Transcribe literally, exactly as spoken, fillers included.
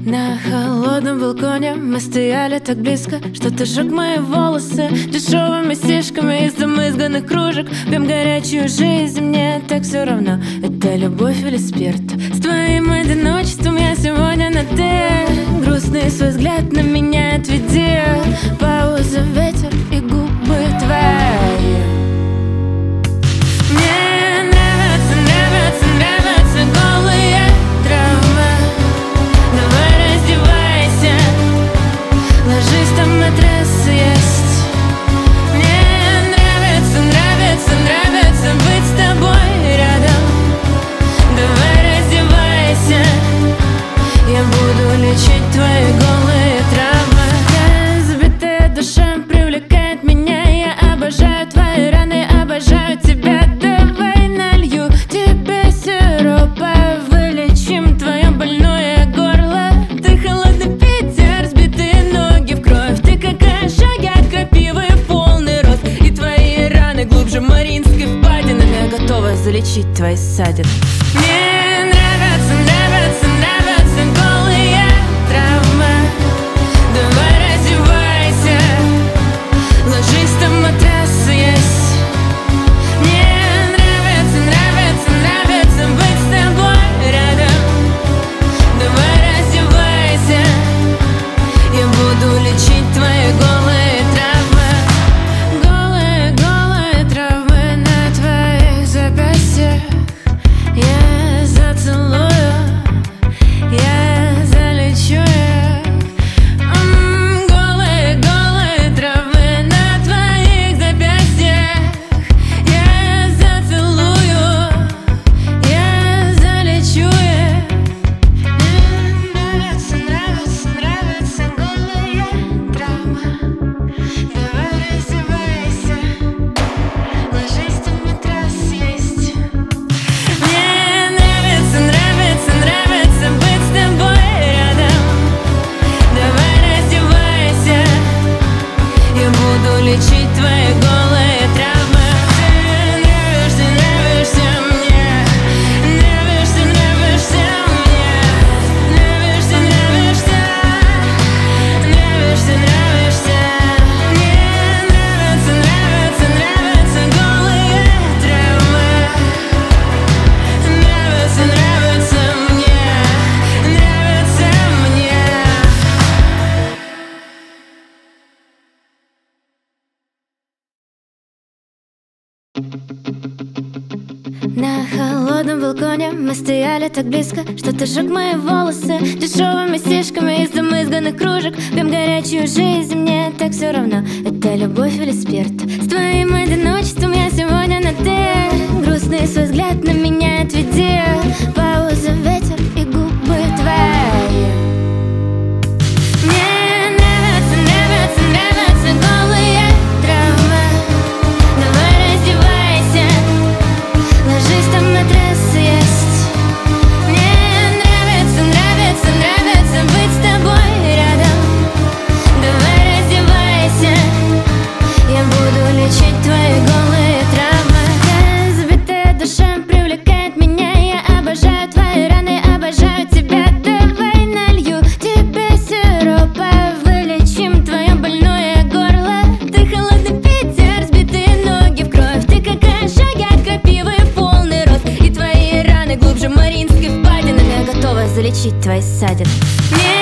На холодном балконе мы стояли так близко, что ты жег мои волосы дешевыми стишками из замызганных кружек. Пьем горячую жизнь, мне так все равно, это любовь или спирт. С твоим одиночеством я сегодня на «ты». Грустный свой взгляд на меня отведи. Пауза, ветер и губы твои. Мне нравятся, нравятся, нравятся голые травмы. Давай раздевайся, ложись, там матрас есть. Мне нравится, нравится, нравится быть с тобой рядом. Давай раздевайся, я буду лечить твои голые травмы. Разбитая душа привлекает меня, я обожаю твои раны, обожаю тебя. Давай налью тебе сиропа, вылечим твое больное горло. Ты холодный ветер, сбитые ноги в кровь. Ты как ожоги от крапивы в полный рост. И твои раны глубже Мариинской впадины. Я готова залечить твои ссадины. Мне нравятся, нравятся, нравятся голые травмы. Давай раздевайся, ложись, там матрас есть. Мне нравится, нравится, нравится быть с тобой рядом. Давай раздевайся, я буду лечить твои голые травмы. Голые, голые травмы на твоих запястьях. Я зацелую, я залечу их. М, Голые, голые травмы на твоих запястьях. Я зацелую, я залечу их. Мне нравятся, нравятся, нравятся голые травмы. Давай раздевайся, ложись, там матрас есть. Мне нравится, нравится, нравится быть с тобой рядом. Давай раздевайся, я буду лечить твои голые травмы. Ты нравишься, нравишься мне. Нравишься, нравишься мне. Нравишься, нравишься. Нравишься, нравишься. Мне нравятся, нравятся, нравятся голые травмы. Нравится, нравится мне, нравится мне. На холодном балконе мы стояли так близко, что ты жег мои волосы дешевыми стишками из замызганных кружек. Пьем горячую жизнь, мне так все равно, это любовь или спирт. С твоим одиночеством я сегодня на «ты». Грустный свой взгляд на меня отведи. Пауза, ветер и губы твои. Мне нравятся, нравятся, нравятся голые травмы. Давай раздевайся, ложись, там матрас есть. Мне нравится, нравится, нравится быть с тобой рядом. Давай раздевайся, я буду лечить твои голые травмы. Разбитая душа привлекает меня, я обожаю твои раны, обожаю тебя. Давай налью тебе сиропа, вылечим твое больное горло. Ты холодный ветер, сбитые ноги в кровь. Ты как ожоги от крапивы в полный рост. И твои раны глубже Мариинской впадины. Я готова залечить твои ссадины. Мне